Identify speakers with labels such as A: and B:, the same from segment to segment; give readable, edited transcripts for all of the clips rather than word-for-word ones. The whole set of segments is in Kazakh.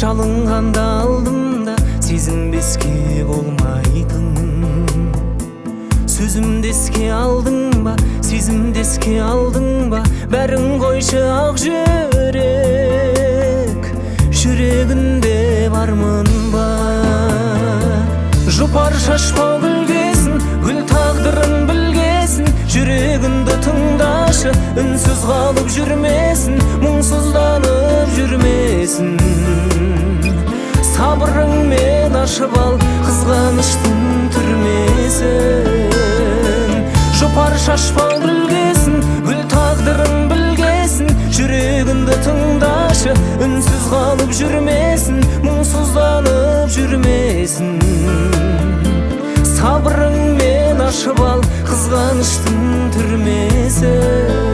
A: жалынганда алдымда сезінбеске болмайтын. Сөзімді еске алдың ба, сезімді еске алдың ба, бәрін қойшы ақ жүрек, жүрегінде бармын ба. Жұпар шашпа гүлгесін, гүл тағдырын білгесін, жүрегіңді тыңдашы, үнсіз қалып жүрмесін, мұңсызданып жүрмесін. Сабырыңмен ашып ал қызғаныштың түрмесін. Жұпар шашпа гүлгесін, гүл тағдырын білгесін, жүрегіңді тыңдашы, үнсіз қалып жүрмесін, мұңсызданып жүрмесін. Сабырыңмен ашып ал қызғаныштың түрмесін.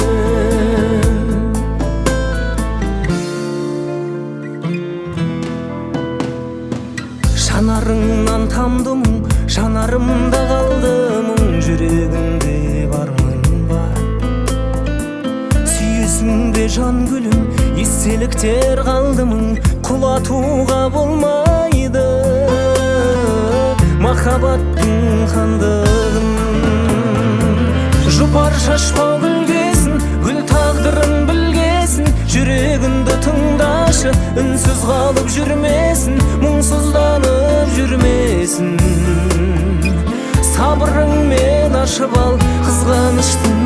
A: Жанарыңнан тамды мұң, жанарымда қалды мұң, жүрегіңде бармын ба. Сүйесің бе жан гүлім, естеліктер қалды мұң, құлатуға болмайды махаббаттың хандығын. Жұпар шашпа гүлгесін, гүл тағдырын білгесін, жүрегіңді тыңдашы, үнсіз қалып жүрмесін, мұңсызданып жүрмесін. Сабырыңмен ашып ал қызғаныштың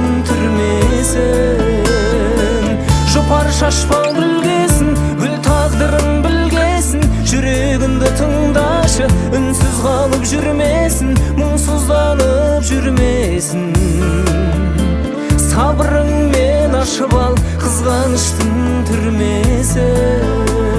A: түрмесін. Жұпар шашпа гүлгесін, гүл тағдырын білгесін, жүрегіңді тыңдашы, үнсіз қалып жүрмесін, мұңсызданып жүрмесін. Сабырыңмен ашып ал қызғаныштың түрмесін.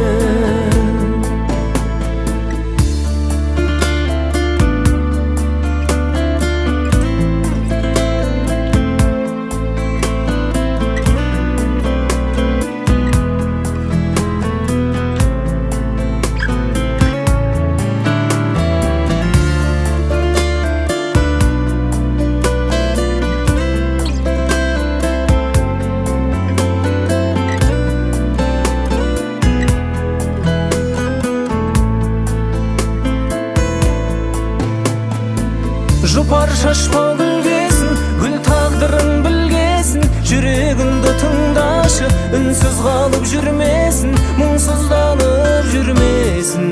A: Жұпар шашпа гүлгесін, гүл тағдырын білгесін, жүрегіңді тыңдашы, үнсіз қалып жүрмесін, мұңсызданып жүрмесін.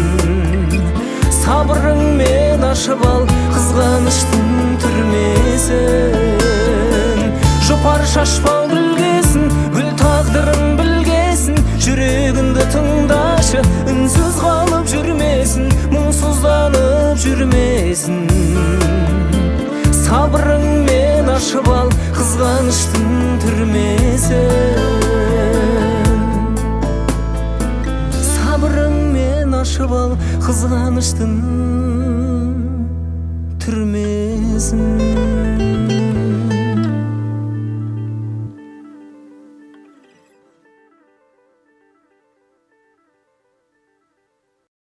A: Сабырыңмен ашып ал қызғаныштың түрмесін. Жұпар шашпа гүлгесін, гүл тағдырын білгесін, жүрегіңді тыңдашы, үнсіз қалып жүрмесін, мұңсызданып жүрмесін. Сабырыңмен ашып ал қызғаныштың түрмесін. Сабырыңмен ашып ал қызғаныштың